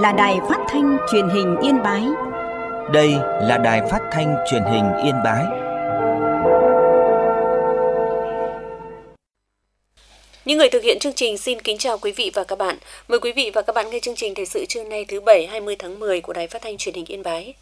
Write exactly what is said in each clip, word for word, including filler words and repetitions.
là đài phát thanh truyền hình Yên Bái. Đây là đài phát thanh truyền hình Yên Bái. Những người thực hiện chương trình xin kính chào quý vị và các bạn. Mời quý vị và các bạn nghe chương trình thời sự trưa nay thứ Bảy hai mươi tháng mười của Đài Phát thanh Truyền hình Yên Bái.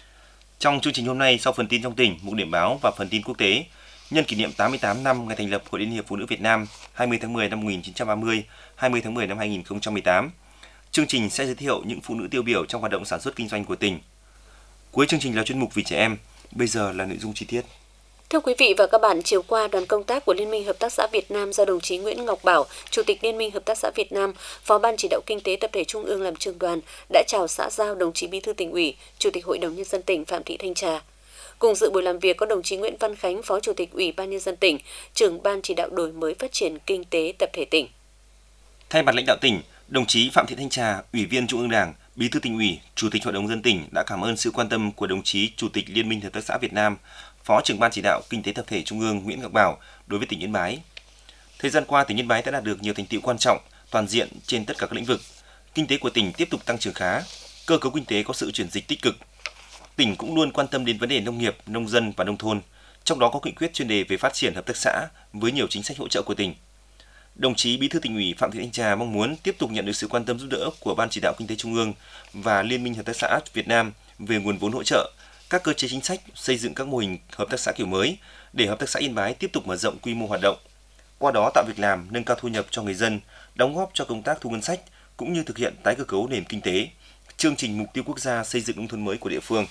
Trong chương trình hôm nay, sau phần tin trong tỉnh, mục điểm báo và phần tin quốc tế, nhân kỷ niệm tám mươi tám năm ngày thành lập Hội Liên hiệp Phụ nữ Việt Nam hai mươi tháng mười năm một nghìn chín trăm ba mươi, hai mươi tháng mười năm hai nghìn không trăm mười tám. Chương trình sẽ giới thiệu những phụ nữ tiêu biểu trong hoạt động sản xuất kinh doanh của tỉnh. Cuối chương trình là chuyên mục Vì trẻ em. Bây giờ là nội dung chi tiết. Thưa quý vị và các bạn, chiều qua, đoàn công tác của Liên minh Hợp tác xã Việt Nam do đồng chí Nguyễn Ngọc Bảo, Chủ tịch Liên minh Hợp tác xã Việt Nam, Phó Ban Chỉ đạo Kinh tế Tập thể Trung ương làm trưởng đoàn đã chào xã giao đồng chí Bí thư Tỉnh ủy, Chủ tịch Hội đồng Nhân dân tỉnh Phạm Thị Thanh Trà. Cùng dự buổi làm việc có đồng chí Nguyễn Văn Khánh, Phó Chủ tịch Ủy ban Nhân dân tỉnh, trưởng Ban Chỉ đạo Đổi mới Phát triển Kinh tế Tập thể tỉnh. Thay mặt lãnh đạo tỉnh, đồng chí Phạm Thị Thanh Trà, Ủy viên Trung ương Đảng, Bí thư Tỉnh ủy, Chủ tịch Hội đồng Nhân dân tỉnh đã cảm ơn sự quan tâm của đồng chí Chủ tịch Liên minh Hợp tác xã Việt Nam, Phó trưởng Ban Chỉ đạo Kinh tế Tập thể Trung ương Nguyễn Ngọc Bảo đối với tỉnh Yên Bái. Thời gian qua, tỉnh Yên Bái đã đạt được nhiều thành tựu quan trọng, toàn diện trên tất cả các lĩnh vực. Kinh tế của tỉnh tiếp tục tăng trưởng khá, cơ cấu kinh tế có sự chuyển dịch tích cực. Tỉnh cũng luôn quan tâm đến vấn đề nông nghiệp, nông dân và nông thôn, trong đó có nghị quyết chuyên đề về phát triển hợp tác xã với nhiều chính sách hỗ trợ của tỉnh. Đồng chí Bí thư Tỉnh ủy Phạm Thị Thanh Trà mong muốn tiếp tục nhận được sự quan tâm giúp đỡ của Ban Chỉ đạo Kinh tế Trung ương và Liên minh Hợp tác xã Việt Nam về nguồn vốn hỗ trợ, các cơ chế chính sách, xây dựng các mô hình hợp tác xã kiểu mới để hợp tác xã Yên Bái tiếp tục mở rộng quy mô hoạt động. Qua đó tạo việc làm, nâng cao thu nhập cho người dân, đóng góp cho công tác thu ngân sách cũng như thực hiện tái cơ cấu nền kinh tế, chương trình mục tiêu quốc gia xây dựng nông thôn mới của địa phương.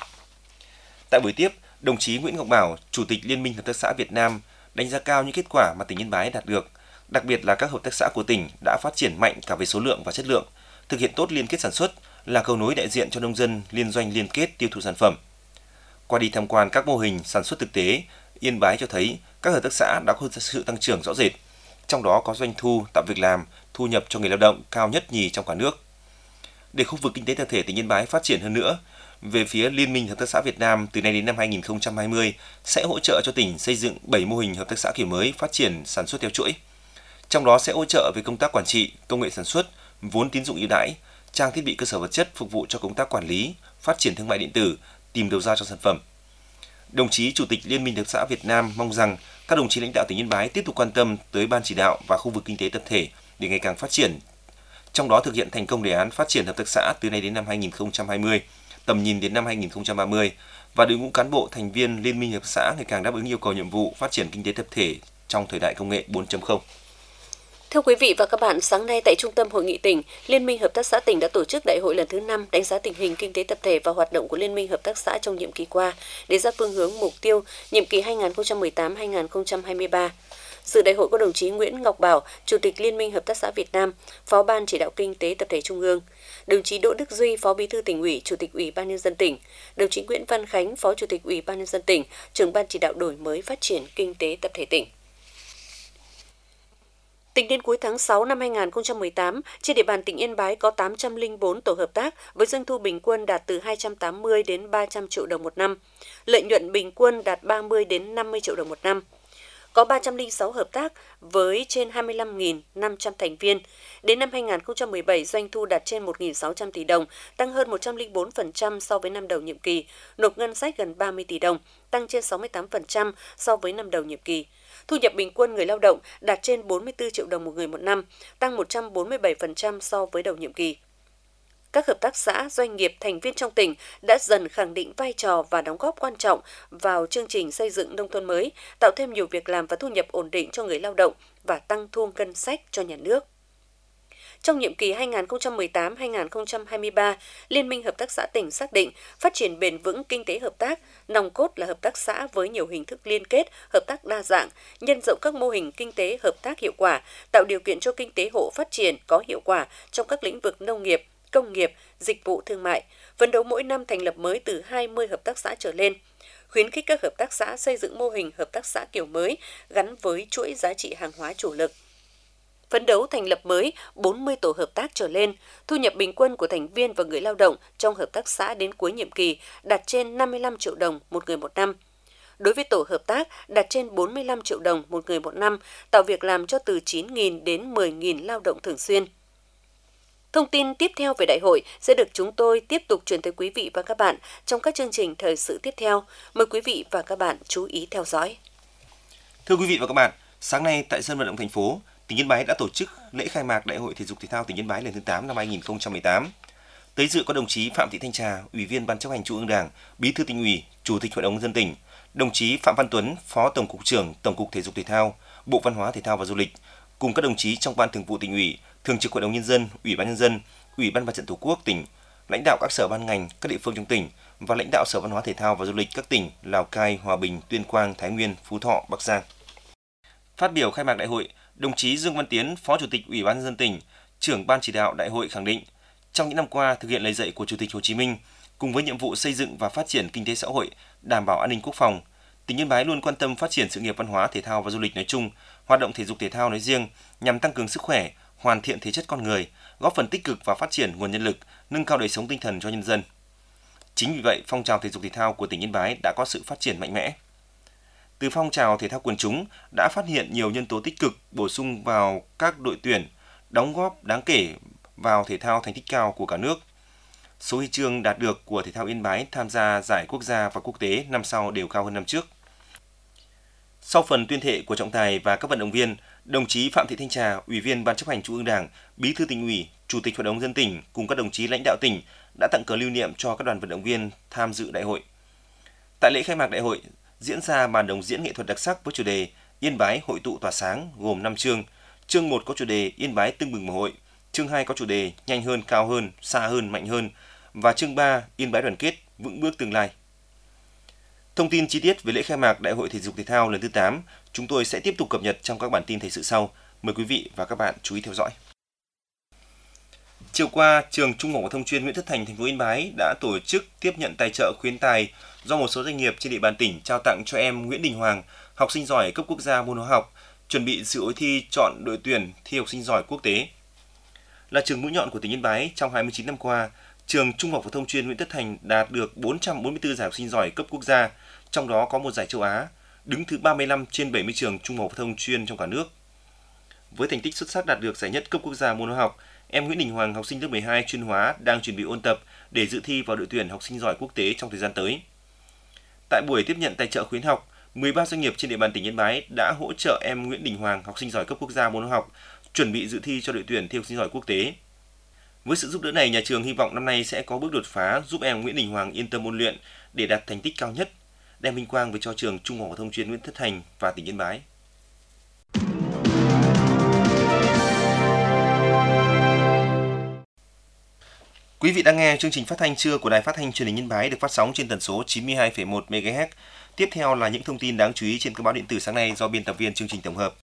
Tại buổi tiếp, đồng chí Nguyễn Ngọc Bảo, Chủ tịch Liên minh Hợp tác xã Việt Nam đánh giá cao những kết quả mà tỉnh Yên Bái đạt được, đặc biệt là các hợp tác xã của tỉnh đã phát triển mạnh cả về số lượng và chất lượng, thực hiện tốt liên kết sản xuất, là cầu nối đại diện cho nông dân liên doanh liên kết tiêu thụ sản phẩm. Qua đi tham quan các mô hình sản xuất thực tế, Yên Bái cho thấy các hợp tác xã đã có sự tăng trưởng rõ rệt, trong đó có doanh thu, tạo việc làm, thu nhập cho người lao động cao nhất nhì trong cả nước. Để khu vực kinh tế tập thể tỉnh Yên Bái phát triển hơn nữa, về phía Liên minh Hợp tác xã Việt Nam từ nay đến năm hai nghìn không trăm hai mươi sẽ hỗ trợ cho tỉnh xây dựng bảy mô hình hợp tác xã kiểu mới phát triển sản xuất theo chuỗi. Trong đó sẽ hỗ trợ về công tác quản trị, công nghệ sản xuất, vốn tín dụng ưu đãi, trang thiết bị cơ sở vật chất phục vụ cho công tác quản lý, phát triển thương mại điện tử, tìm đầu ra cho sản phẩm. Đồng chí Chủ tịch Liên minh Hợp tác xã Việt Nam mong rằng các đồng chí lãnh đạo tỉnh Yên Bái tiếp tục quan tâm tới Ban Chỉ đạo và khu vực kinh tế tập thể để ngày càng phát triển. Trong đó thực hiện thành công đề án phát triển hợp tác xã từ nay đến năm hai nghìn không trăm hai mươi, tầm nhìn đến năm hai nghìn không trăm ba mươi và đội ngũ cán bộ thành viên Liên minh Hợp tác xã ngày càng đáp ứng yêu cầu nhiệm vụ phát triển kinh tế tập thể trong thời đại công nghệ bốn chấm không. Thưa quý vị và các bạn, sáng nay tại Trung tâm Hội nghị tỉnh, Liên minh Hợp tác xã tỉnh đã tổ chức đại hội lần thứ năm đánh giá tình hình kinh tế tập thể và hoạt động của Liên minh Hợp tác xã trong nhiệm kỳ qua, đề ra phương hướng mục tiêu nhiệm kỳ hai nghìn không trăm mười tám đến hai nghìn không trăm hai mươi ba. Dự đại hội có đồng chí Nguyễn Ngọc Bảo, Chủ tịch Liên minh Hợp tác xã Việt Nam, Phó Ban Chỉ đạo Kinh tế Tập thể Trung ương, đồng chí Đỗ Đức Duy, Phó Bí thư Tỉnh ủy, Chủ tịch Ủy ban Nhân dân tỉnh, đồng chí Nguyễn Văn Khánh, Phó Chủ tịch Ủy ban Nhân dân tỉnh, trưởng Ban Chỉ đạo Đổi mới Phát triển Kinh tế Tập thể tỉnh. Tính đến cuối tháng sáu năm hai nghìn không trăm mười tám, trên địa bàn tỉnh Yên Bái có tám trăm lẻ bốn tổ hợp tác với doanh thu bình quân đạt từ hai trăm tám mươi đến ba trăm triệu đồng một năm, lợi nhuận bình quân đạt ba mươi đến năm mươi triệu đồng một năm. Có ba trăm lẻ sáu hợp tác với trên hai mươi lăm nghìn năm trăm thành viên. Đến năm hai nghìn không trăm mười bảy, doanh thu đạt trên một nghìn sáu trăm tỷ đồng, tăng hơn một trăm lẻ bốn phần trăm so với năm đầu nhiệm kỳ, nộp ngân sách gần ba mươi tỷ đồng, tăng trên sáu mươi tám phần trăm so với năm đầu nhiệm kỳ. Thu nhập bình quân người lao động đạt trên bốn mươi tư triệu đồng một người một năm, tăng một trăm bốn mươi bảy phần trăm so với đầu nhiệm kỳ. Các hợp tác xã, doanh nghiệp, thành viên trong tỉnh đã dần khẳng định vai trò và đóng góp quan trọng vào chương trình xây dựng nông thôn mới, tạo thêm nhiều việc làm và thu nhập ổn định cho người lao động và tăng thu ngân sách cho nhà nước. Trong nhiệm kỳ hai nghìn không trăm mười tám đến hai nghìn không trăm hai mươi ba, Liên minh Hợp tác xã tỉnh xác định phát triển bền vững kinh tế hợp tác, nòng cốt là hợp tác xã với nhiều hình thức liên kết, hợp tác đa dạng, nhân rộng các mô hình kinh tế hợp tác hiệu quả, tạo điều kiện cho kinh tế hộ phát triển có hiệu quả trong các lĩnh vực nông nghiệp, công nghiệp, dịch vụ thương mại, phấn đấu mỗi năm thành lập mới từ hai mươi hợp tác xã trở lên, khuyến khích các hợp tác xã xây dựng mô hình hợp tác xã kiểu mới gắn với chuỗi giá trị hàng hóa chủ lực. Phấn đấu thành lập mới bốn mươi tổ hợp tác trở lên, thu nhập bình quân của thành viên và người lao động trong hợp tác xã đến cuối nhiệm kỳ đạt trên năm mươi lăm triệu đồng một người một năm. Đối với tổ hợp tác đạt trên bốn mươi lăm triệu đồng một người một năm, tạo việc làm cho từ chín nghìn đến mười nghìn lao động thường xuyên. Thông tin tiếp theo về đại hội sẽ được chúng tôi tiếp tục truyền tới quý vị và các bạn trong các chương trình thời sự tiếp theo. Mời quý vị và các bạn chú ý theo dõi. Thưa quý vị và các bạn, sáng nay tại sân vận động thành phố, tỉnh Yên Bái đã tổ chức lễ khai mạc Đại hội Thể dục Thể thao tỉnh Yên Bái lần thứ tám năm hai nghìn không trăm mười tám. Tới dự có đồng chí Phạm Thị Thanh Trà, Ủy viên Ban chấp hành Trung ương Đảng, Bí thư Tỉnh ủy, Chủ tịch Hội đồng nhân dân tỉnh, đồng chí Phạm Văn Tuấn, Phó Tổng cục trưởng Tổng cục Thể dục Thể thao, Bộ Văn hóa Thể thao và Du lịch, cùng các đồng chí trong Ban Thường vụ Tỉnh ủy, Thường trực Hội đồng nhân dân, Ủy ban nhân dân, Ủy ban Mặt trận Tổ quốc tỉnh, lãnh đạo các sở ban ngành, các địa phương trong tỉnh và lãnh đạo Sở Văn hóa Thể thao và Du lịch các tỉnh Lào Cai, Hòa Bình, Tuyên Quang, Thái Nguyên, Phú Thọ, Bắc Giang. Phát biểu khai mạc đại hội, đồng chí Dương Văn Tiến, Phó Chủ tịch Ủy ban nhân dân tỉnh, trưởng Ban chỉ đạo đại hội khẳng định, trong những năm qua thực hiện lời dạy của Chủ tịch Hồ Chí Minh, cùng với nhiệm vụ xây dựng và phát triển kinh tế xã hội, đảm bảo an ninh quốc phòng, tỉnh Yên Bái luôn quan tâm phát triển sự nghiệp văn hóa, thể thao và du lịch nói chung, hoạt động thể dục thể thao nói riêng nhằm tăng cường sức khỏe, hoàn thiện thể chất con người, góp phần tích cực vào phát triển nguồn nhân lực, nâng cao đời sống tinh thần cho nhân dân. Chính vì vậy, phong trào thể dục thể thao của tỉnh Yên Bái đã có sự phát triển mạnh mẽ. Từ phong trào thể thao quần chúng đã phát hiện nhiều nhân tố tích cực bổ sung vào các đội tuyển, đóng góp đáng kể vào thể thao thành tích cao của cả nước. Số huy chương đạt được của thể thao Yên Bái tham gia giải quốc gia và quốc tế năm sau đều cao hơn năm trước. Sau phần tuyên thệ của trọng tài và các vận động viên, đồng chí Phạm Thị Thanh Trà, Ủy viên Ban chấp hành Trung ương Đảng, Bí thư Tỉnh ủy, Chủ tịch Hội đồng nhân dân tỉnh cùng các đồng chí lãnh đạo tỉnh đã tặng cờ lưu niệm cho các đoàn vận động viên tham dự đại hội. Tại lễ khai mạc đại hội, diễn ra màn đồng diễn nghệ thuật đặc sắc với chủ đề Yên Bái hội tụ tỏa sáng gồm năm chương. Chương một có chủ đề Yên Bái tưng bừng mùa hội, chương hai có chủ đề Nhanh hơn, cao hơn, xa hơn, mạnh hơn và chương ba Yên Bái đoàn kết, vững bước tương lai. Thông tin chi tiết về lễ khai mạc Đại hội Thể dục Thể thao lần thứ tám chúng tôi sẽ tiếp tục cập nhật trong các bản tin thời sự sau. Mời quý vị và các bạn chú ý theo dõi. Chiều qua, trường Trung học phổ thông chuyên Nguyễn Tất Thành, thành phố Yên Bái đã tổ chức tiếp nhận tài trợ khuyến tài do một số doanh nghiệp trên địa bàn tỉnh trao tặng cho em Nguyễn Đình Hoàng, học sinh giỏi cấp quốc gia môn hóa học, chuẩn bị dự hội thi chọn đội tuyển thi học sinh giỏi quốc tế. Là trường mũi nhọn của tỉnh Yên Bái trong hai mươi chín năm qua, trường Trung học phổ thông chuyên Nguyễn Tất Thành đạt được bốn trăm bốn mươi tư giải học sinh giỏi cấp quốc gia, trong đó có một giải châu Á, đứng thứ ba mươi lăm trên bảy mươi trường trung học phổ thông chuyên trong cả nước. Với thành tích xuất sắc đạt được giải nhất cấp quốc gia môn hóa học, em Nguyễn Đình Hoàng, học sinh lớp mười hai chuyên hóa đang chuẩn bị ôn tập để dự thi vào đội tuyển học sinh giỏi quốc tế trong thời gian tới. Tại buổi tiếp nhận tài trợ khuyến học, mười ba doanh nghiệp trên địa bàn tỉnh Yên Bái đã hỗ trợ em Nguyễn Đình Hoàng, học sinh giỏi cấp quốc gia môn hóa học, chuẩn bị dự thi cho đội tuyển thi học sinh giỏi quốc tế. Với sự giúp đỡ này, nhà trường hy vọng năm nay sẽ có bước đột phá giúp em Nguyễn Đình Hoàng yên tâm ôn luyện để đạt thành tích cao nhất, đem vinh quang về cho trường Trung học phổ thông chuyên Nguyễn Tất Thành và tỉnh Yên Bái. Quý vị đang nghe chương trình phát thanh trưa của Đài Phát thanh Truyền hình Yên Bái được phát sóng trên tần số chín mươi hai phẩy một mê ga héc. Tiếp theo là những thông tin đáng chú ý trên các báo điện tử sáng nay do biên tập viên chương trình tổng hợp.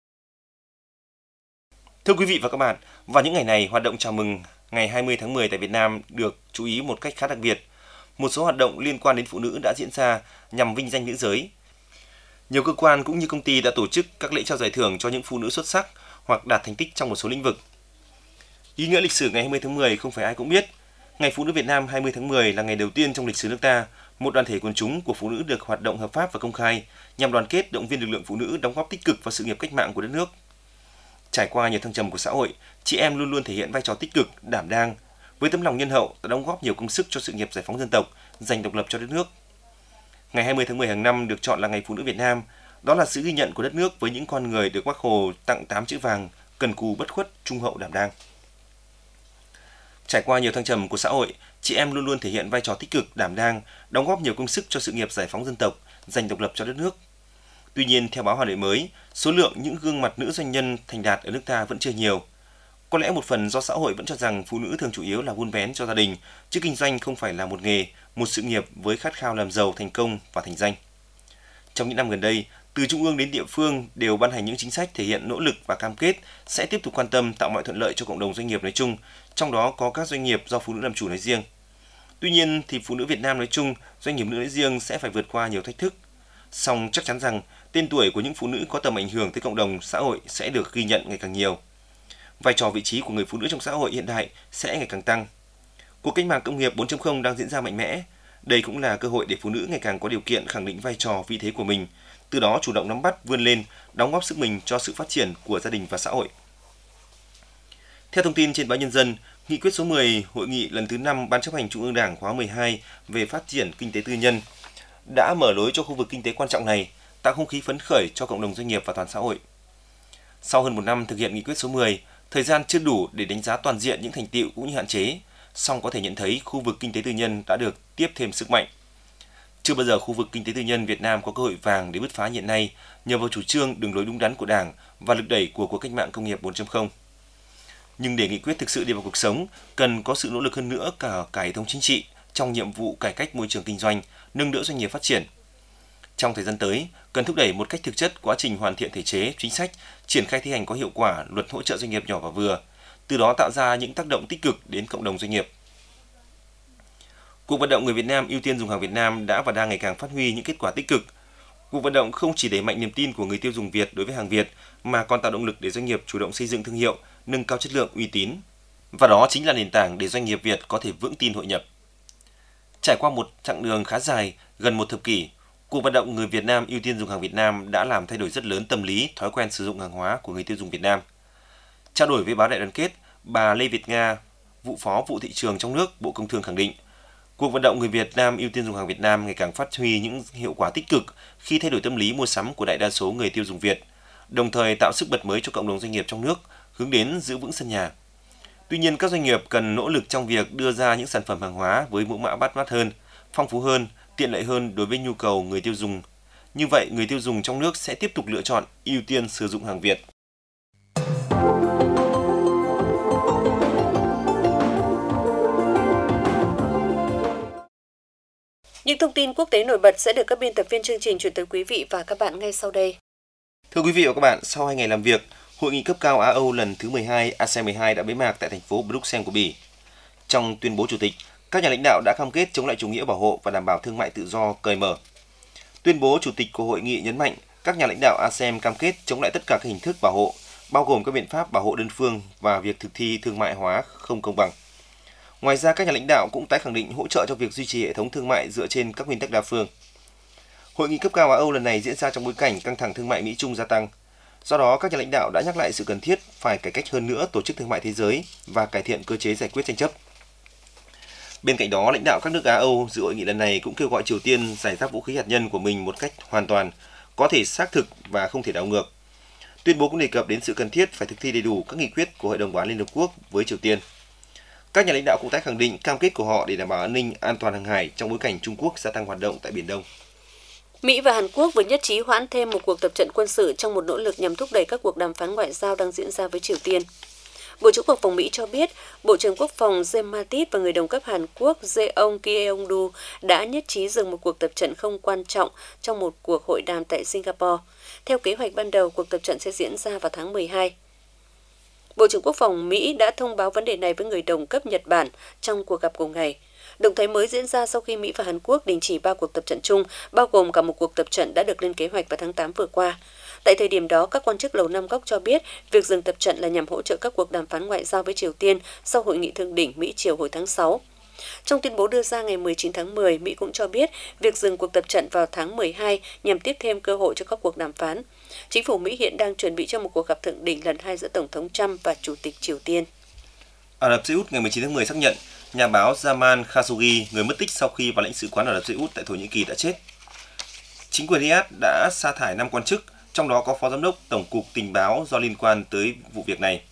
Thưa quý vị và các bạn, vào những ngày này, hoạt động chào mừng ngày hai mươi tháng mười tại Việt Nam được chú ý một cách khá đặc biệt. Một số hoạt động liên quan đến phụ nữ đã diễn ra nhằm vinh danh nữ giới. Nhiều cơ quan cũng như công ty đã tổ chức các lễ trao giải thưởng cho những phụ nữ xuất sắc hoặc đạt thành tích trong một số lĩnh vực. Ý nghĩa lịch sử ngày hai mươi tháng mười không phải ai cũng biết. Ngày Phụ nữ Việt Nam hai mươi tháng mười là ngày đầu tiên trong lịch sử nước ta, một đoàn thể quần chúng của phụ nữ được hoạt động hợp pháp và công khai nhằm đoàn kết động viên lực lượng phụ nữ đóng góp tích cực vào sự nghiệp cách mạng của đất nước. Trải qua nhiều thăng trầm của xã hội, chị em luôn luôn thể hiện vai trò tích cực, đảm đang, với tấm lòng nhân hậu đã đóng góp nhiều công sức cho sự nghiệp giải phóng dân tộc, giành độc lập cho đất nước. Ngày hai mươi tháng mười hàng năm được chọn là Ngày Phụ nữ Việt Nam, đó là sự ghi nhận của đất nước với những con người được Bác Hồ tặng tám chữ vàng: cần cù bất khuất, trung hậu đảm đang. Trải qua nhiều thăng trầm của xã hội, chị em luôn luôn thể hiện vai trò tích cực, đảm đang, đóng góp nhiều công sức cho sự nghiệp giải phóng dân tộc, giành độc lập cho đất nước. Tuy nhiên, theo báo Hà Nội mới, số lượng những gương mặt nữ doanh nhân thành đạt ở nước ta vẫn chưa nhiều. Có lẽ một phần do xã hội vẫn cho rằng phụ nữ thường chủ yếu là buôn bén cho gia đình, chứ kinh doanh không phải là một nghề, một sự nghiệp với khát khao làm giàu, thành công và thành danh. Trong những năm gần đây, từ trung ương đến địa phương đều ban hành những chính sách thể hiện nỗ lực và cam kết sẽ tiếp tục quan tâm tạo mọi thuận lợi cho cộng đồng doanh nghiệp nói chung, trong đó có các doanh nghiệp do phụ nữ làm chủ nói riêng. Tuy nhiên thì phụ nữ Việt Nam nói chung, doanh nghiệp nữ nói riêng sẽ phải vượt qua nhiều thách thức. Song chắc chắn rằng tên tuổi của những phụ nữ có tầm ảnh hưởng tới cộng đồng xã hội sẽ được ghi nhận ngày càng nhiều. Vai trò vị trí của người phụ nữ trong xã hội hiện đại sẽ ngày càng tăng. Cuộc cách mạng công nghiệp bốn chấm không đang diễn ra mạnh mẽ. Đây cũng là cơ hội để phụ nữ ngày càng có điều kiện khẳng định vai trò vị thế của mình, từ đó chủ động nắm bắt, vươn lên, đóng góp sức mình cho sự phát triển của gia đình và xã hội. Theo thông tin trên báo Nhân dân, Nghị quyết số mười Hội nghị lần thứ năm Ban chấp hành Trung ương Đảng khóa mười hai về phát triển kinh tế tư nhân đã mở lối cho khu vực kinh tế quan trọng này, tạo không khí phấn khởi cho cộng đồng doanh nghiệp và toàn xã hội. Sau hơn một năm thực hiện nghị quyết số mười, thời gian chưa đủ để đánh giá toàn diện những thành tựu cũng như hạn chế, song có thể nhận thấy khu vực kinh tế tư nhân đã được tiếp thêm sức mạnh. Chưa bao giờ khu vực kinh tế tư nhân Việt Nam có cơ hội vàng để bứt phá hiện nay nhờ vào chủ trương đường lối đúng đắn của Đảng và lực đẩy của cuộc cách mạng công nghiệp bốn chấm không. Nhưng để nghị quyết thực sự đi vào cuộc sống, cần có sự nỗ lực hơn nữa cả cả hệ thống chính trị trong nhiệm vụ cải cách môi trường kinh doanh, nâng đỡ doanh nghiệp phát triển. Trong thời gian tới, cần thúc đẩy một cách thực chất quá trình hoàn thiện thể chế, chính sách, triển khai thi hành có hiệu quả luật hỗ trợ doanh nghiệp nhỏ và vừa, từ đó tạo ra những tác động tích cực đến cộng đồng doanh nghiệp. Cuộc vận động người Việt Nam ưu tiên dùng hàng Việt Nam đã và đang ngày càng phát huy những kết quả tích cực. Cuộc vận động không chỉ đẩy mạnh niềm tin của người tiêu dùng Việt đối với hàng Việt, mà còn tạo động lực để doanh nghiệp chủ động xây dựng thương hiệu, nâng cao chất lượng, uy tín. Và đó chính là nền tảng để doanh nghiệp Việt có thể vững tin hội nhập. Trải qua một chặng đường khá dài, gần một thập kỷ, cuộc vận động người Việt Nam ưu tiên dùng hàng Việt Nam đã làm thay đổi rất lớn tâm lý, thói quen sử dụng hàng hóa của người tiêu dùng Việt Nam. Trao đổi với báo Đại đoàn kết, bà Lê Việt Nga, vụ phó vụ thị trường trong nước, Bộ Công Thương khẳng định, cuộc vận động người Việt Nam ưu tiên dùng hàng Việt Nam ngày càng phát huy những hiệu quả tích cực khi thay đổi tâm lý mua sắm của đại đa số người tiêu dùng Việt, đồng thời tạo sức bật mới cho cộng đồng doanh nghiệp trong nước, hướng đến giữ vững sân nhà. Tuy nhiên, các doanh nghiệp cần nỗ lực trong việc đưa ra những sản phẩm hàng hóa với mẫu mã bắt mắt hơn, phong phú hơn, tiện lợi hơn đối với nhu cầu người tiêu dùng. Như vậy, người tiêu dùng trong nước sẽ tiếp tục lựa chọn, ưu tiên sử dụng hàng Việt. Những thông tin quốc tế nổi bật sẽ được các biên tập viên chương trình chuyển tới quý vị và các bạn ngay sau đây. Thưa quý vị và các bạn, sau hai ngày làm việc, Hội nghị cấp cao Á-Âu lần thứ mười hai A S E A n mười hai đã bế mạc tại thành phố Bruxelles của Bỉ. Trong tuyên bố chủ tịch, các nhà lãnh đạo đã cam kết chống lại chủ nghĩa bảo hộ và đảm bảo thương mại tự do, cởi mở. Tuyên bố chủ tịch của hội nghị nhấn mạnh các nhà lãnh đạo a sê an cam kết chống lại tất cả các hình thức bảo hộ, bao gồm các biện pháp bảo hộ đơn phương và việc thực thi thương mại hóa không công bằng. Ngoài ra, các nhà lãnh đạo cũng tái khẳng định hỗ trợ cho việc duy trì hệ thống thương mại dựa trên các nguyên tắc đa phương. Hội nghị cấp cao Á-Âu lần này diễn ra trong bối cảnh căng thẳng thương mại Mỹ-Trung gia tăng. Do đó, các nhà lãnh đạo đã nhắc lại sự cần thiết phải cải cách hơn nữa tổ chức thương mại thế giới và cải thiện cơ chế giải quyết tranh chấp. Bên cạnh đó, lãnh đạo các nước Á-Âu dự hội nghị lần này cũng kêu gọi Triều Tiên giải giáp vũ khí hạt nhân của mình một cách hoàn toàn, có thể xác thực và không thể đảo ngược. Tuyên bố cũng đề cập đến sự cần thiết phải thực thi đầy đủ các nghị quyết của Hội đồng Bảo an Liên Hợp Quốc với Triều Tiên. Các nhà lãnh đạo cũng tái khẳng định cam kết của họ để đảm bảo an ninh, an toàn hàng hải trong bối cảnh Trung Quốc gia tăng hoạt động tại Biển Đông. Mỹ và Hàn Quốc vừa nhất trí hoãn thêm một cuộc tập trận quân sự trong một nỗ lực nhằm thúc đẩy các cuộc đàm phán ngoại giao đang diễn ra với Triều Tiên. Bộ trưởng Quốc phòng Mỹ cho biết, Bộ trưởng Quốc phòng James Mattis và người đồng cấp Hàn Quốc Jeong Kyeong-du đã nhất trí dừng một cuộc tập trận không quan trọng trong một cuộc hội đàm tại Singapore. Theo kế hoạch ban đầu, cuộc tập trận sẽ diễn ra vào tháng mười hai. Bộ trưởng Quốc phòng Mỹ đã thông báo vấn đề này với người đồng cấp Nhật Bản trong cuộc gặp cùng ngày. Động thái mới diễn ra sau khi Mỹ và Hàn Quốc đình chỉ ba cuộc tập trận chung, bao gồm cả một cuộc tập trận đã được lên kế hoạch vào tháng tám vừa qua. Tại thời điểm đó, các quan chức Lầu Năm Góc cho biết việc dừng tập trận là nhằm hỗ trợ các cuộc đàm phán ngoại giao với Triều Tiên sau hội nghị thượng đỉnh Mỹ-Triều hồi tháng sáu. Trong tuyên bố đưa ra ngày mười chín tháng mười, Mỹ cũng cho biết việc dừng cuộc tập trận vào tháng mười hai nhằm tiếp thêm cơ hội cho các cuộc đàm phán. Chính phủ Mỹ hiện đang chuẩn bị cho một cuộc gặp thượng đỉnh lần hai giữa Tổng thống Trump và Chủ tịch Triều Tiên. Ả Rập Xê Út ngày mười chín tháng mười xác nhận nhà báo Jamal Khashoggi, người mất tích sau khi vào lãnh sự quán Ả Rập Xê Út tại Thổ Nhĩ Kỳ đã chết. Chính quyền Riyadh đã sa thải năm quan chức, trong đó có phó giám đốc Tổng cục Tình báo do liên quan tới vụ việc này.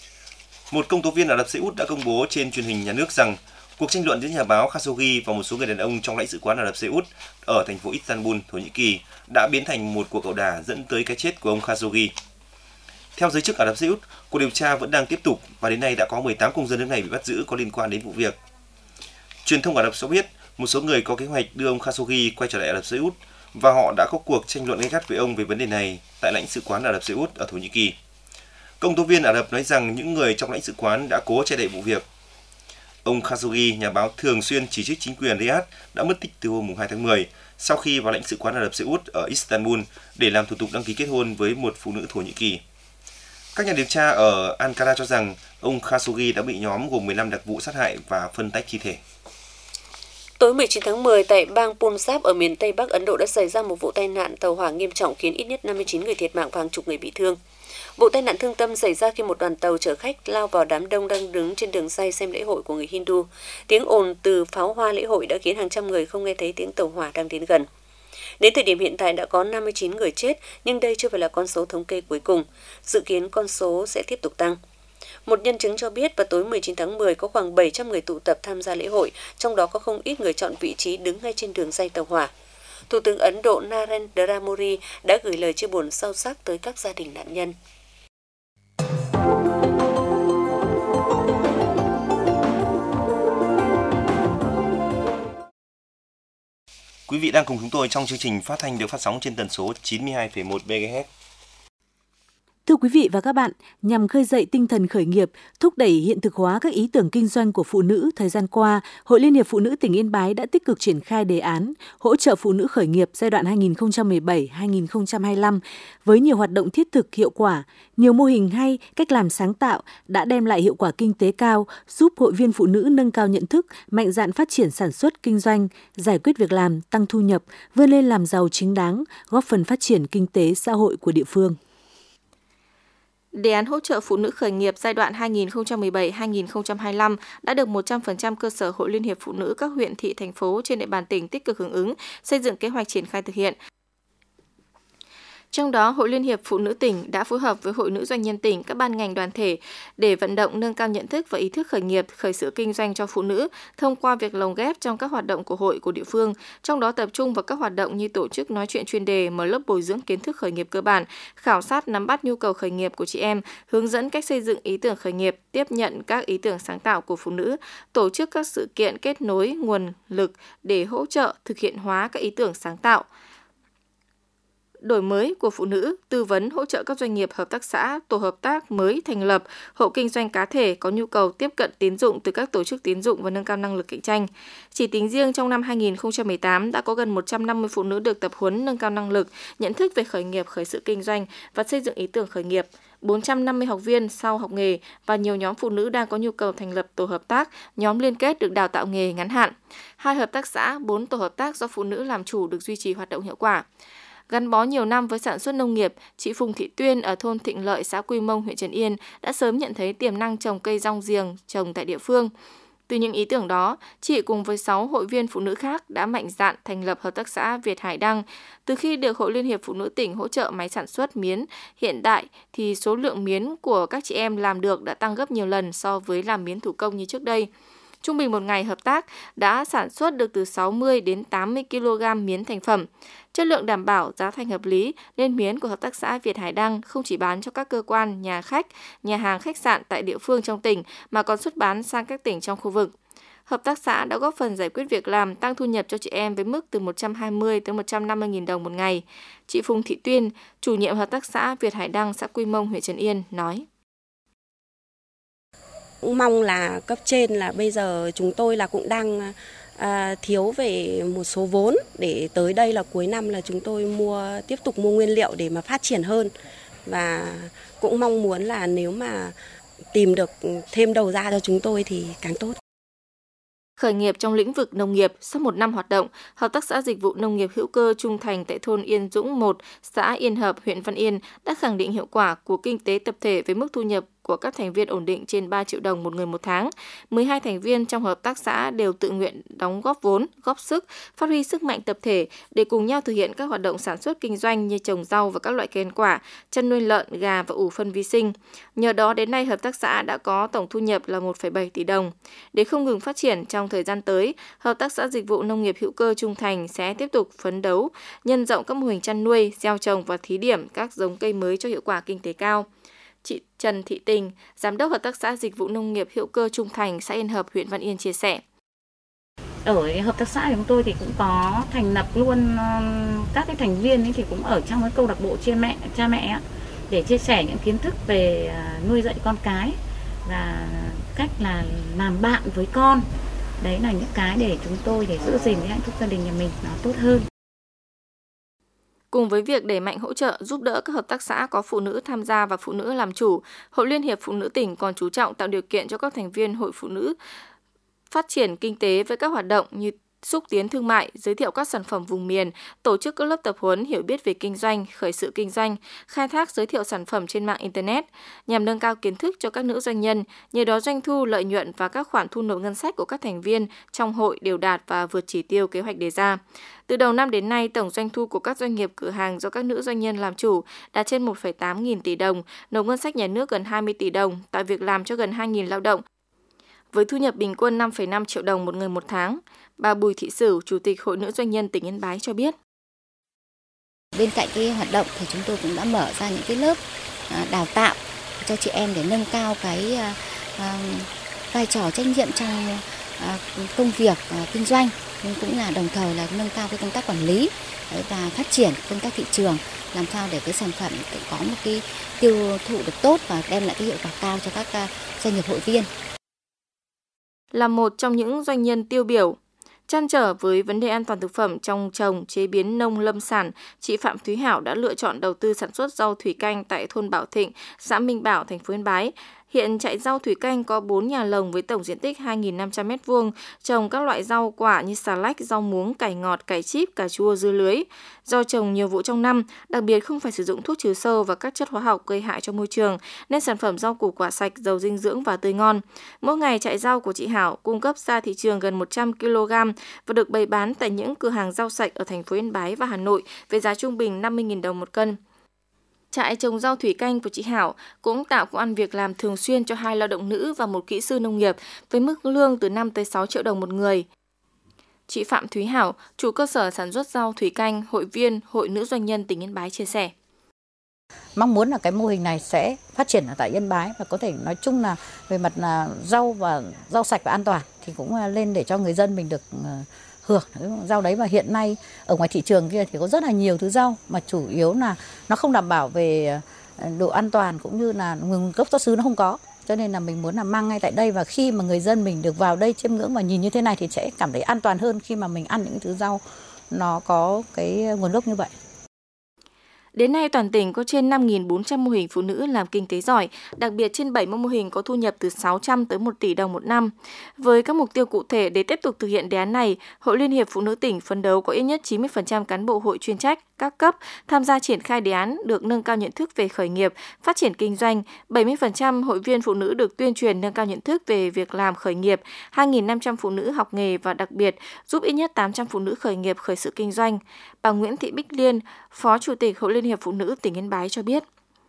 Một công tố viên Ả Rập Xê Út đã công bố trên truyền hình nhà nước rằng cuộc tranh luận giữa nhà báo Khashoggi và một số người đàn ông trong lãnh sự quán Ả Rập Xê Út ở thành phố Istanbul, Thổ Nhĩ Kỳ đã biến thành một cuộc ẩu đả dẫn tới cái chết của ông Khashoggi. Theo giới chức Ả Rập Xê Út, cuộc điều tra vẫn đang tiếp tục và đến nay đã có mười tám công dân nước này bị bắt giữ có liên quan đến vụ việc. Truyền thông Ả Rập cho biết một số người có kế hoạch đưa ông Khashoggi quay trở lại Ả Rập Xê Út và họ đã có cuộc tranh luận gay gắt với ông về vấn đề này tại lãnh sự quán Ả Rập Xê Út ở Thổ Nhĩ Kỳ. Công tố viên Ả Rập nói rằng những người trong lãnh sự quán đã cố che đậy vụ việc. Ông Khashoggi, nhà báo thường xuyên chỉ trích chính quyền Riyadh, đã mất tích từ hôm hai tháng mười sau khi vào lãnh sự quán Ả Rập Xê Út ở Istanbul để làm thủ tục đăng ký kết hôn với một phụ nữ Thổ Nhĩ Kỳ. Các nhà điều tra ở Ankara cho rằng ông Khashoggi đã bị nhóm gồm mười lăm đặc vụ sát hại và phân tách thi thể. Tối mười chín tháng mười, tại bang Punjab ở miền Tây Bắc Ấn Độ đã xảy ra một vụ tai nạn tàu hỏa nghiêm trọng khiến ít nhất năm mươi chín người thiệt mạng và hàng chục người bị thương. Vụ tai nạn thương tâm xảy ra khi một đoàn tàu chở khách lao vào đám đông đang đứng trên đường ray xem lễ hội của người Hindu. Tiếng ồn từ pháo hoa lễ hội đã khiến hàng trăm người không nghe thấy tiếng tàu hỏa đang đến gần. Đến thời điểm hiện tại đã có năm mươi chín người chết, nhưng đây chưa phải là con số thống kê cuối cùng. Dự kiến con số sẽ tiếp tục tăng. Một nhân chứng cho biết vào tối mười chín tháng mười có khoảng bảy trăm người tụ tập tham gia lễ hội, trong đó có không ít người chọn vị trí đứng ngay trên đường ray tàu hỏa. Thủ tướng Ấn Độ Narendra Modi đã gửi lời chia buồn sâu sắc tới các gia đình nạn nhân. Quý vị đang cùng chúng tôi trong chương trình phát thanh được phát sóng trên tần số chín mươi hai phẩy một mê ga héc. Thưa quý vị và các bạn, nhằm khơi dậy tinh thần khởi nghiệp, thúc đẩy hiện thực hóa các ý tưởng kinh doanh của phụ nữ, thời gian qua, Hội Liên hiệp Phụ nữ tỉnh Yên Bái đã tích cực triển khai đề án hỗ trợ phụ nữ khởi nghiệp giai đoạn hai nghìn không trăm mười bảy đến hai nghìn không trăm hai mươi lăm với nhiều hoạt động thiết thực hiệu quả, nhiều mô hình hay, cách làm sáng tạo đã đem lại hiệu quả kinh tế cao, giúp hội viên phụ nữ nâng cao nhận thức, mạnh dạn phát triển sản xuất kinh doanh, giải quyết việc làm, tăng thu nhập, vươn lên làm giàu chính đáng, góp phần phát triển kinh tế xã hội của địa phương. Đề án hỗ trợ phụ nữ khởi nghiệp giai đoạn hai nghìn không trăm mười bảy đến hai nghìn không trăm hai mươi lăm đã được một trăm phần trăm cơ sở Hội Liên hiệp Phụ nữ các huyện, thị, thành phố trên địa bàn tỉnh tích cực hưởng ứng, xây dựng kế hoạch triển khai thực hiện. Trong đó, Hội Liên hiệp Phụ nữ tỉnh đã phối hợp với Hội Nữ doanh nhân tỉnh, các ban ngành đoàn thể để vận động nâng cao nhận thức và ý thức khởi nghiệp, khởi sự kinh doanh cho phụ nữ thông qua việc lồng ghép trong các hoạt động của hội của địa phương, trong đó tập trung vào các hoạt động như tổ chức nói chuyện chuyên đề, mở lớp bồi dưỡng kiến thức khởi nghiệp cơ bản, khảo sát nắm bắt nhu cầu khởi nghiệp của chị em, hướng dẫn cách xây dựng ý tưởng khởi nghiệp, tiếp nhận các ý tưởng sáng tạo của phụ nữ, tổ chức các sự kiện kết nối nguồn lực để hỗ trợ thực hiện hóa các ý tưởng sáng tạo, đổi mới của phụ nữ, tư vấn hỗ trợ các doanh nghiệp, hợp tác xã, tổ hợp tác mới thành lập, hộ kinh doanh cá thể có nhu cầu tiếp cận tín dụng từ các tổ chức tín dụng và nâng cao năng lực cạnh tranh. Chỉ tính riêng trong năm hai nghìn không trăm mười tám đã có gần một trăm năm mươi phụ nữ được tập huấn nâng cao năng lực, nhận thức về khởi nghiệp, khởi sự kinh doanh và xây dựng ý tưởng khởi nghiệp. bốn trăm năm mươi học viên sau học nghề và nhiều nhóm phụ nữ đang có nhu cầu thành lập tổ hợp tác, nhóm liên kết được đào tạo nghề ngắn hạn. Hai hợp tác xã, bốn tổ hợp tác do phụ nữ làm chủ được duy trì hoạt động hiệu quả. Gắn bó nhiều năm với sản xuất nông nghiệp, chị Phùng Thị Tuyên ở thôn Thịnh Lợi, xã Quy Mông, huyện Trấn Yên đã sớm nhận thấy tiềm năng trồng cây rong giềng trồng tại địa phương. Từ những ý tưởng đó, chị cùng với sáu hội viên phụ nữ khác đã mạnh dạn thành lập hợp tác xã Việt Hải Đăng. Từ khi được Hội Liên hiệp Phụ nữ tỉnh hỗ trợ máy sản xuất miến, hiện tại thì số lượng miến của các chị em làm được đã tăng gấp nhiều lần so với làm miến thủ công như trước đây. Trung bình một ngày hợp tác đã sản xuất được từ sáu mươi đến tám mươi ki lô gam miến thành phẩm. Chất lượng đảm bảo, giá thành hợp lý nên miến của hợp tác xã Việt Hải Đăng không chỉ bán cho các cơ quan, nhà khách, nhà hàng, khách sạn tại địa phương trong tỉnh mà còn xuất bán sang các tỉnh trong khu vực. Hợp tác xã đã góp phần giải quyết việc làm, tăng thu nhập cho chị em với mức từ một trăm hai mươi đến một trăm năm mươi nghìn đồng một ngày. Chị Phùng Thị Tuyên, chủ nhiệm hợp tác xã Việt Hải Đăng, xã Quy Mông, huyện Trấn Yên nói: Cũng mong là cấp trên là bây giờ chúng tôi là cũng đang à, thiếu về một số vốn để tới đây là cuối năm là chúng tôi mua tiếp tục mua nguyên liệu để mà phát triển hơn, và cũng mong muốn là nếu mà tìm được thêm đầu ra cho chúng tôi thì càng tốt. Khởi nghiệp trong lĩnh vực nông nghiệp, sau một năm hoạt động, Hợp tác xã Dịch vụ Nông nghiệp hữu cơ Trung Thành tại thôn Yên Dũng một, xã Yên Hợp, huyện Văn Yên đã khẳng định hiệu quả của kinh tế tập thể với mức thu nhập của các thành viên ổn định trên ba triệu đồng một người một tháng. mười hai thành viên trong hợp tác xã đều tự nguyện đóng góp vốn, góp sức, phát huy sức mạnh tập thể để cùng nhau thực hiện các hoạt động sản xuất kinh doanh như trồng rau và các loại cây ăn quả, chăn nuôi lợn, gà và ủ phân vi sinh. Nhờ đó đến nay hợp tác xã đã có tổng thu nhập là một phẩy bảy tỷ đồng. Để không ngừng phát triển trong thời gian tới, Hợp tác xã Dịch vụ Nông nghiệp hữu cơ Trung Thành sẽ tiếp tục phấn đấu, nhân rộng các mô hình chăn nuôi, gieo trồng và thí điểm các giống cây mới cho hiệu quả kinh tế cao. Chị Trần Thị Tình, Giám đốc Hợp tác xã Dịch vụ Nông nghiệp hữu cơ Trung Thành, xã Yên Hợp, huyện Văn Yên chia sẻ. Ở hợp tác xã của chúng tôi thì cũng có thành lập luôn các cái thành viên ấy thì cũng ở trong cái câu lạc bộ cha mẹ cha mẹ để chia sẻ những kiến thức về nuôi dạy con cái và cách là làm bạn với con. Đấy là những cái để chúng tôi để giữ gìn cái hạnh phúc gia đình nhà mình nó tốt hơn. Cùng với việc đẩy mạnh hỗ trợ giúp đỡ các hợp tác xã có phụ nữ tham gia và phụ nữ làm chủ, Hội Liên hiệp Phụ nữ tỉnh còn chú trọng tạo điều kiện cho các thành viên hội phụ nữ phát triển kinh tế với các hoạt động như xúc tiến thương mại, giới thiệu các sản phẩm vùng miền, tổ chức các lớp tập huấn hiểu biết về kinh doanh, khởi sự kinh doanh, khai thác giới thiệu sản phẩm trên mạng Internet, nhằm nâng cao kiến thức cho các nữ doanh nhân, nhờ đó doanh thu, lợi nhuận và các khoản thu nộp ngân sách của các thành viên trong hội đều đạt và vượt chỉ tiêu kế hoạch đề ra. Từ đầu năm đến nay, tổng doanh thu của các doanh nghiệp cửa hàng do các nữ doanh nhân làm chủ đạt trên một phẩy tám nghìn tỷ đồng, nộp ngân sách nhà nước gần hai mươi tỷ đồng, tạo việc làm cho gần hai nghìn lao động, với thu nhập bình quân năm phẩy năm triệu đồng một người một tháng. Bà Bùi Thị Sửu, Chủ tịch Hội Nữ Doanh nhân tỉnh Yên Bái cho biết. Bên cạnh cái hoạt động thì chúng tôi cũng đã mở ra những cái lớp đào tạo cho chị em để nâng cao cái vai trò trách nhiệm trong công việc kinh doanh, nhưng cũng là đồng thời là nâng cao cái công tác quản lý và phát triển công tác thị trường, làm sao để cái sản phẩm có một cái tiêu thụ được tốt và đem lại cái hiệu quả cao cho các doanh nghiệp hội viên. Là một trong những doanh nhân tiêu biểu, trăn trở với vấn đề an toàn thực phẩm trong trồng, chế biến nông lâm sản, chị Phạm Thúy Hảo đã lựa chọn đầu tư sản xuất rau thủy canh tại thôn Bảo Thịnh, xã Minh Bảo, thành phố Yên Bái. Hiện trại rau thủy canh có bốn nhà lồng với tổng diện tích hai nghìn năm trăm mét vuông, trồng các loại rau quả như xà lách, rau muống, cải ngọt, cải chip, cà chua, dưa lưới. Do trồng nhiều vụ trong năm, đặc biệt không phải sử dụng thuốc trừ sâu và các chất hóa học gây hại cho môi trường, nên sản phẩm rau củ quả sạch, giàu dinh dưỡng và tươi ngon. Mỗi ngày trại rau của chị Hảo cung cấp ra thị trường gần một trăm ki lô gam và được bày bán tại những cửa hàng rau sạch ở thành phố Yên Bái và Hà Nội với giá trung bình năm mươi nghìn đồng một cân. Trại trồng rau thủy canh của chị Hảo cũng tạo công ăn việc làm thường xuyên cho hai lao động nữ và một kỹ sư nông nghiệp với mức lương từ năm tới sáu triệu đồng một người. Chị Phạm Thúy Hảo, chủ cơ sở sản xuất rau thủy canh, hội viên Hội Nữ Doanh nhân tỉnh Yên Bái chia sẻ. Mong muốn là cái mô hình này sẽ phát triển ở tại Yên Bái và có thể nói chung là về mặt là rau và rau sạch và an toàn thì cũng lên để cho người dân mình được hưởng rau đấy. Và hiện nay ở ngoài thị trường kia thì có rất là nhiều thứ rau mà chủ yếu là nó không đảm bảo về độ an toàn cũng như là nguồn gốc xuất xứ nó không có. Cho nên là mình muốn là mang ngay tại đây, và khi mà người dân mình được vào đây chiêm ngưỡng và nhìn như thế này thì sẽ cảm thấy an toàn hơn khi mà mình ăn những thứ rau nó có cái nguồn gốc như vậy. Đến nay, toàn tỉnh có trên năm nghìn bốn trăm mô hình phụ nữ làm kinh tế giỏi, đặc biệt trên bảy mươi mô hình có thu nhập từ sáu trăm tới một tỷ đồng một năm. Với các mục tiêu cụ thể để tiếp tục thực hiện đề án này, Hội Liên hiệp Phụ nữ tỉnh phấn đấu có ít nhất chín mươi phần trăm cán bộ hội chuyên trách, các cấp tham gia triển khai đề án được nâng cao nhận thức về khởi nghiệp, phát triển kinh doanh, bảy mươi phần trăm hội viên phụ nữ được tuyên truyền nâng cao nhận thức về việc làm khởi nghiệp, hai nghìn năm trăm phụ nữ học nghề và đặc biệt giúp ít nhất tám trăm phụ nữ khởi nghiệp khởi sự kinh doanh. Bà Nguyễn Thị Bích Liên, Phó Chủ tịch Hội Liên hiệp Phụ nữ tỉnh Yên Bái cho biết.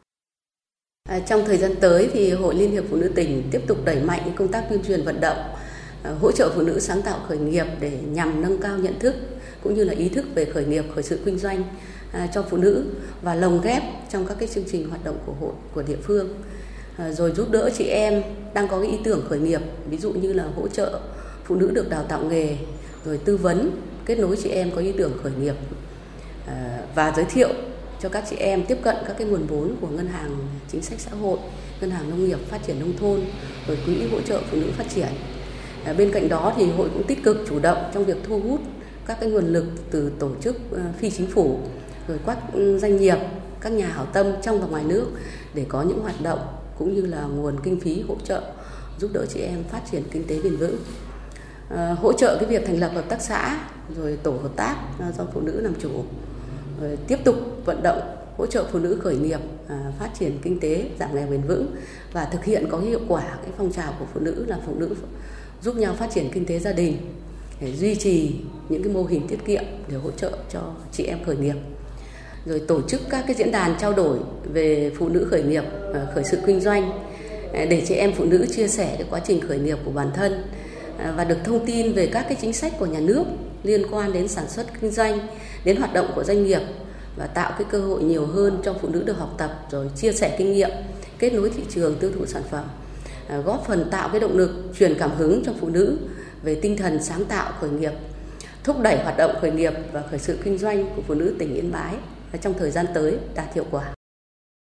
À, trong thời gian tới thì Hội Liên hiệp Phụ nữ tỉnh tiếp tục đẩy mạnh công tác tuyên truyền vận động, à, hỗ trợ phụ nữ sáng tạo khởi nghiệp để nhằm nâng cao nhận thức cũng như là ý thức về khởi nghiệp, khởi sự kinh doanh à, cho phụ nữ và lồng ghép trong các cái chương trình hoạt động của hội của địa phương, à, rồi giúp đỡ chị em đang có cái ý tưởng khởi nghiệp, ví dụ như là hỗ trợ phụ nữ được đào tạo nghề, rồi tư vấn kết nối chị em có ý tưởng khởi nghiệp à, và giới thiệu cho các chị em tiếp cận các cái nguồn vốn của Ngân hàng Chính sách Xã hội, Ngân hàng Nông nghiệp Phát triển Nông thôn, rồi Quỹ hỗ trợ phụ nữ phát triển. À, bên cạnh đó thì hội cũng tích cực chủ động trong việc thu hút các cái nguồn lực từ tổ chức phi chính phủ, rồi các doanh nghiệp, các nhà hảo tâm trong và ngoài nước để có những hoạt động cũng như là nguồn kinh phí hỗ trợ giúp đỡ chị em phát triển kinh tế bền vững. À, hỗ trợ cái việc thành lập hợp tác xã, rồi tổ hợp tác do phụ nữ làm chủ. Rồi tiếp tục vận động hỗ trợ phụ nữ khởi nghiệp, à, phát triển kinh tế, giảm nghèo bền vững và thực hiện có hiệu quả cái phong trào của phụ nữ là phụ nữ giúp nhau phát triển kinh tế gia đình, để duy trì những cái mô hình tiết kiệm để hỗ trợ cho chị em khởi nghiệp. Rồi tổ chức các cái diễn đàn trao đổi về phụ nữ khởi nghiệp, khởi sự kinh doanh để chị em phụ nữ chia sẻ cái quá trình khởi nghiệp của bản thân và được thông tin về các cái chính sách của nhà nước liên quan đến sản xuất kinh doanh, đến hoạt động của doanh nghiệp và tạo cái cơ hội nhiều hơn cho phụ nữ được học tập, rồi chia sẻ kinh nghiệm, kết nối thị trường, tiêu thụ sản phẩm, góp phần tạo cái động lực, truyền cảm hứng cho phụ nữ về tinh thần sáng tạo khởi nghiệp, thúc đẩy hoạt động khởi nghiệp và khởi sự kinh doanh của phụ nữ tỉnh Yên Bái trong thời gian tới đạt hiệu quả.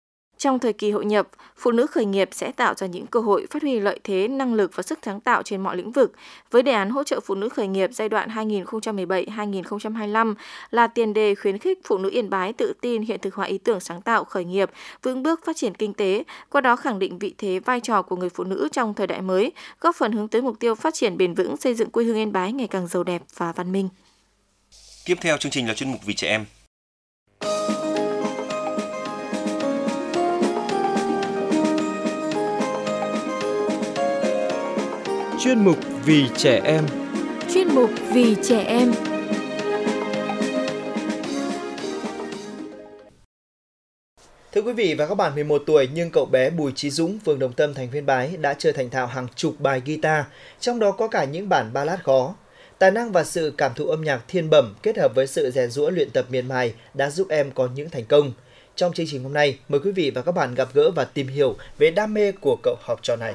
Trong thời kỳ hội nhập, phụ nữ khởi nghiệp sẽ tạo ra những cơ hội phát huy lợi thế, năng lực và sức sáng tạo trên mọi lĩnh vực. Với đề án hỗ trợ phụ nữ khởi nghiệp giai đoạn hai nghìn không trăm mười bảy đến hai nghìn không trăm hai mươi lăm là tiền đề khuyến khích phụ nữ Yên Bái tự tin hiện thực hóa ý tưởng sáng tạo khởi nghiệp, vững bước phát triển kinh tế, qua đó khẳng định vị thế vai trò của người phụ nữ trong thời đại mới, góp phần hướng tới mục tiêu phát triển bền vững, xây dựng quê hương Yên Bái ngày càng giàu đẹp và văn minh. Tiếp theo chương trình là chuyên mục Vì trẻ em. Chuyên mục Vì trẻ em. Chuyên mục Vì trẻ em. Thưa quý vị và các bạn, mười một tuổi nhưng cậu bé Bùi Chí Dũng, phường Đồng Tâm, thành phố Yên Bái đã chơi thành thạo hàng chục bài guitar, trong đó có cả những bản ballad khó. Tài năng và sự cảm thụ âm nhạc thiên bẩm kết hợp với sự rèn giũa luyện tập miệt mài đã giúp em có những thành công. Trong chương trình hôm nay, mời quý vị và các bạn gặp gỡ và tìm hiểu về đam mê của cậu học trò này.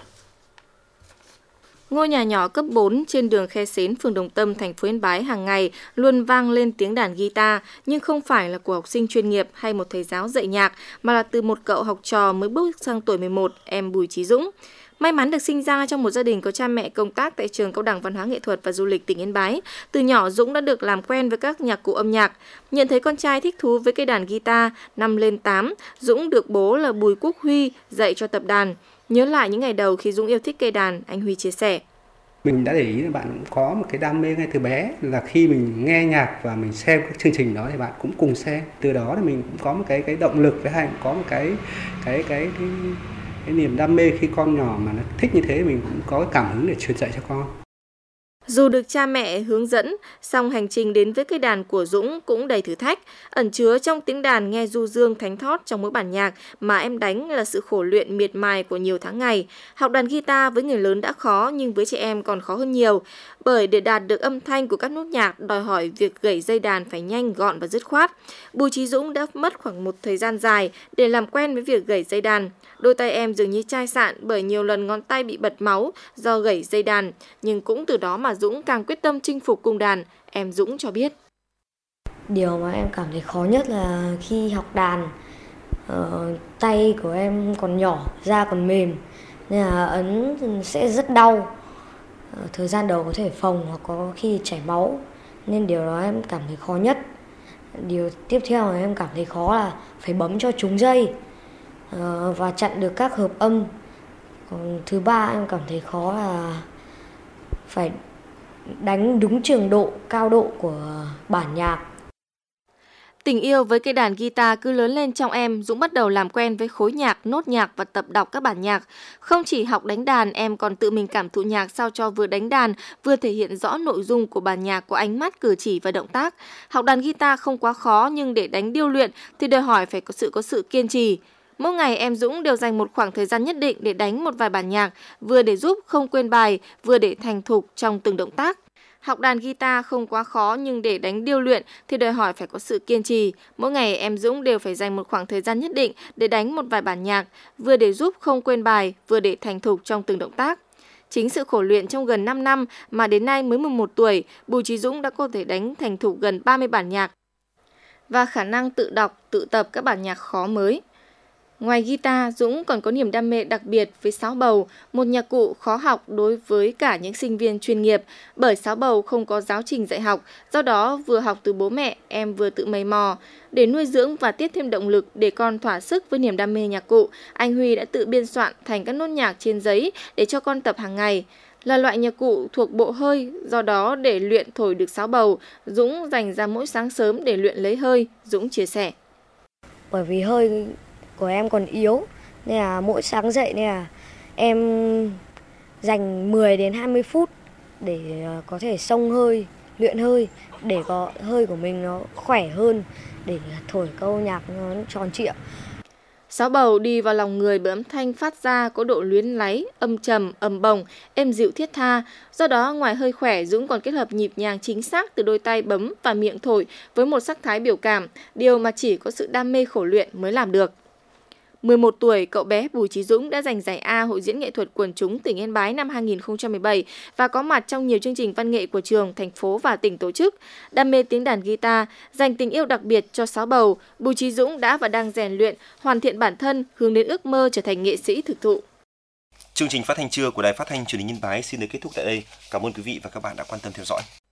Ngôi nhà nhỏ cấp bốn trên đường Khe Sến, phường Đồng Tâm, thành phố Yên Bái hàng ngày luôn vang lên tiếng đàn guitar, nhưng không phải là của học sinh chuyên nghiệp hay một thầy giáo dạy nhạc, mà là từ một cậu học trò mới bước sang tuổi mười một, em Bùi Chí Dũng. May mắn được sinh ra trong một gia đình có cha mẹ công tác tại trường Cao đẳng Văn hóa Nghệ thuật và Du lịch tỉnh Yên Bái. Từ nhỏ Dũng đã được làm quen với các nhạc cụ âm nhạc. Nhận thấy con trai thích thú với cây đàn guitar, năm lên tám, Dũng được bố là Bùi Quốc Huy dạy cho tập đàn. Nhớ lại những ngày đầu khi Dũng yêu thích cây đàn, anh Huy chia sẻ. Mình đã để ý là bạn có một cái đam mê ngay từ bé, là khi mình nghe nhạc và mình xem các chương trình đó thì bạn cũng cùng xem. Từ đó thì mình cũng có một cái cái động lực với hai, có một cái cái cái cái, cái niềm đam mê khi con nhỏ mà nó thích như thế, mình cũng có cái cảm hứng để truyền dạy cho con. Dù được cha mẹ hướng dẫn, song hành trình đến với cây đàn của Dũng cũng đầy thử thách. Ẩn chứa trong tiếng đàn nghe du dương thánh thót trong mỗi bản nhạc mà em đánh là sự khổ luyện miệt mài của nhiều tháng ngày. Học đàn guitar với người lớn đã khó nhưng với trẻ em còn khó hơn nhiều. Bởi để đạt được âm thanh của các nốt nhạc đòi hỏi việc gảy dây đàn phải nhanh, gọn và dứt khoát. Bùi Chí Dũng đã mất khoảng một thời gian dài để làm quen với việc gảy dây đàn. Đôi tay em dường như chai sạn bởi nhiều lần ngón tay bị bật máu do gảy dây đàn. Nhưng cũng từ đó mà Dũng càng quyết tâm chinh phục cung đàn, em Dũng cho biết. Điều mà em cảm thấy khó nhất là khi học đàn, uh, tay của em còn nhỏ, da còn mềm, nên là ấn sẽ rất đau. Uh, thời gian đầu có thể phồng hoặc có khi chảy máu, nên điều đó em cảm thấy khó nhất. Điều tiếp theo mà em cảm thấy khó là phải bấm cho trúng dây uh, và chặn được các hợp âm. Còn thứ ba em cảm thấy khó là phải đánh đúng trường độ, cao độ của bản nhạc. Tình yêu với cây đàn guitar cứ lớn lên trong em, Dũng bắt đầu làm quen với khối nhạc, nốt nhạc và tập đọc các bản nhạc. Không chỉ học đánh đàn, em còn tự mình cảm thụ nhạc sao cho vừa đánh đàn, vừa thể hiện rõ nội dung của bản nhạc qua ánh mắt, cử chỉ và động tác. Học đàn guitar không quá khó nhưng để đánh điêu luyện thì đòi hỏi phải có sự có sự kiên trì. Mỗi ngày em Dũng đều dành một khoảng thời gian nhất định để đánh một vài bản nhạc, vừa để giúp không quên bài, vừa để thành thục trong từng động tác. Học đàn guitar không quá khó nhưng để đánh điêu luyện thì đòi hỏi phải có sự kiên trì. Mỗi ngày em Dũng đều phải dành một khoảng thời gian nhất định để đánh một vài bản nhạc, vừa để giúp không quên bài, vừa để thành thục trong từng động tác. Chính sự khổ luyện trong gần năm năm mà đến nay mới mười một tuổi, Bùi Chí Dũng đã có thể đánh thành thục gần ba mươi bản nhạc và khả năng tự đọc, tự tập các bản nhạc khó mới. Ngoài guitar, Dũng còn có niềm đam mê đặc biệt với sáo bầu, một nhạc cụ khó học đối với cả những sinh viên chuyên nghiệp, bởi sáo bầu không có giáo trình dạy học, do đó vừa học từ bố mẹ, em vừa tự mày mò. Để nuôi dưỡng và tiếp thêm động lực để con thỏa sức với niềm đam mê nhạc cụ, anh Huy đã tự biên soạn thành các nốt nhạc trên giấy để cho con tập hàng ngày. Là loại nhạc cụ thuộc bộ hơi, do đó để luyện thổi được sáo bầu, Dũng dành ra mỗi sáng sớm để luyện lấy hơi, Dũng chia sẻ. Bởi vì hơi của em còn yếu nên là mỗi sáng dậy nên là em dành mười đến hai mươi phút để có thể xông hơi, luyện hơi để có hơi của mình nó khỏe hơn, để thổi câu nhạc nó tròn trịa. Sáo bầu đi vào lòng người bởi âm thanh phát ra có độ luyến láy, âm trầm, ầm bồng, êm dịu thiết tha. Do đó, ngoài hơi khỏe, Dũng còn kết hợp nhịp nhàng chính xác từ đôi tay bấm và miệng thổi với một sắc thái biểu cảm, điều mà chỉ có sự đam mê khổ luyện mới làm được. mười một tuổi, cậu bé Bùi Chí Dũng đã giành giải A Hội diễn nghệ thuật quần chúng tỉnh Yên Bái năm hai nghìn không trăm mười bảy và có mặt trong nhiều chương trình văn nghệ của trường, thành phố và tỉnh tổ chức. Đam mê tiếng đàn guitar, dành tình yêu đặc biệt cho sáo bầu, Bùi Chí Dũng đã và đang rèn luyện, hoàn thiện bản thân, hướng đến ước mơ trở thành nghệ sĩ thực thụ. Chương trình phát thanh trưa của Đài Phát thanh Truyền hình Yên Bái xin được kết thúc tại đây. Cảm ơn quý vị và các bạn đã quan tâm theo dõi.